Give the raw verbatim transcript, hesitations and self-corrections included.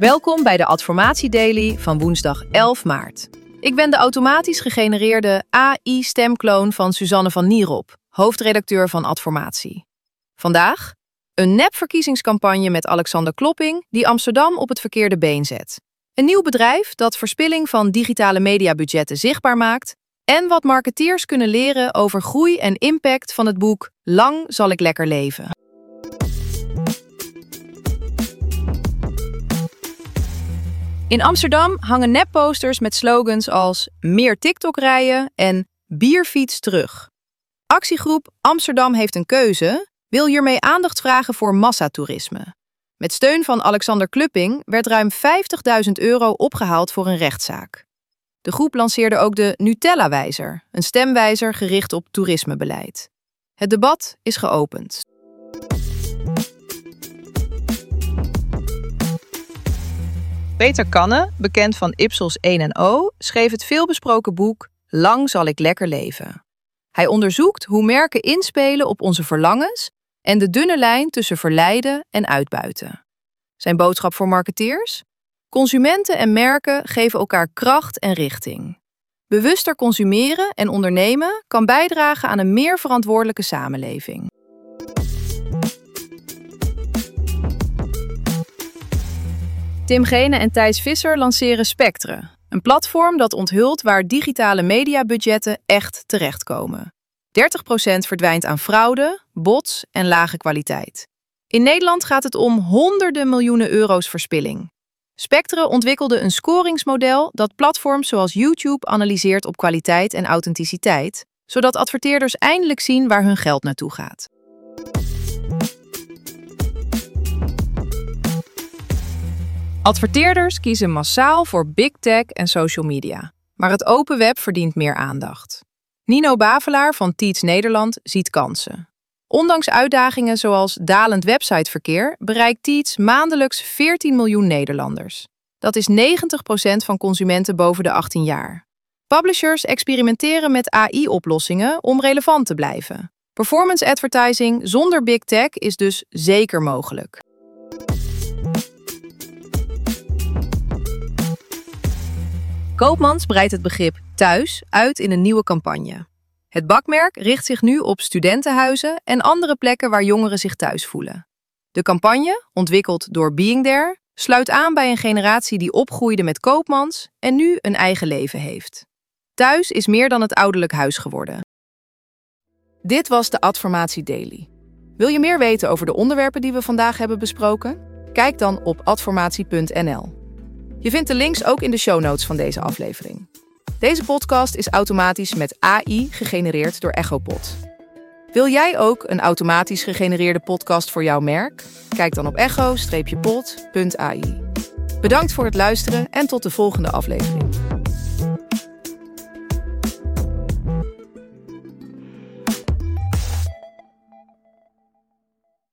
Welkom bij de Adformatie Daily van woensdag elf maart. Ik ben de automatisch gegenereerde A I-stemkloon van Suzanne van Nierop, hoofdredacteur van Adformatie. Vandaag een nepverkiezingscampagne met Alexander Klopping die Amsterdam op het verkeerde been zet. Een nieuw bedrijf dat verspilling van digitale mediabudgetten zichtbaar maakt en wat marketeers kunnen leren over groei en impact van het boek Lang zal ik lekker leven. In Amsterdam hangen nepposters met slogans als meer TikTok rijden en bierfiets terug. Actiegroep Amsterdam heeft een keuze wil hiermee aandacht vragen voor massatoerisme. Met steun van Alexander Klopping werd ruim vijftigduizend euro opgehaald voor een rechtszaak. De groep lanceerde ook de Nutella-wijzer, een stemwijzer gericht op toerismebeleid. Het debat is geopend. Peter Kanne, bekend van Ipsos een en O, schreef het veelbesproken boek Lang zal ik lekker leven. Hij onderzoekt hoe merken inspelen op onze verlangens en de dunne lijn tussen verleiden en uitbuiten. Zijn boodschap voor marketeers? Consumenten en merken geven elkaar kracht en richting. Bewuster consumeren en ondernemen kan bijdragen aan een meer verantwoordelijke samenleving. Tim Gene en Thijs Visser lanceren Spectre, een platform dat onthult waar digitale mediabudgetten echt terechtkomen. dertig procent verdwijnt aan fraude, bots en lage kwaliteit. In Nederland gaat het om honderden miljoenen euro's verspilling. Spectre ontwikkelde een scoringsmodel dat platforms zoals YouTube analyseert op kwaliteit en authenticiteit, zodat adverteerders eindelijk zien waar hun geld naartoe gaat. Adverteerders kiezen massaal voor big tech en social media, maar het open web verdient meer aandacht. Nino Bavelaar van Teats Nederland ziet kansen. Ondanks uitdagingen zoals dalend websiteverkeer bereikt Teats maandelijks veertien miljoen Nederlanders. Dat is negentig procent van consumenten boven de achttien jaar. Publishers experimenteren met A I-oplossingen om relevant te blijven. Performance advertising zonder big tech is dus zeker mogelijk. Koopmans breidt het begrip thuis uit in een nieuwe campagne. Het bakmerk richt zich nu op studentenhuizen en andere plekken waar jongeren zich thuis voelen. De campagne, ontwikkeld door Being There, sluit aan bij een generatie die opgroeide met Koopmans en nu een eigen leven heeft. Thuis is meer dan het ouderlijk huis geworden. Dit was de Adformatie Daily. Wil je meer weten over de onderwerpen die we vandaag hebben besproken? Kijk dan op adformatie punt n l. Je vindt de links ook in de show notes van deze aflevering. Deze podcast is automatisch met A I gegenereerd door Echopod. Wil jij ook een automatisch gegenereerde podcast voor jouw merk? Kijk dan op echo pod punt a i. Bedankt voor het luisteren en tot de volgende aflevering.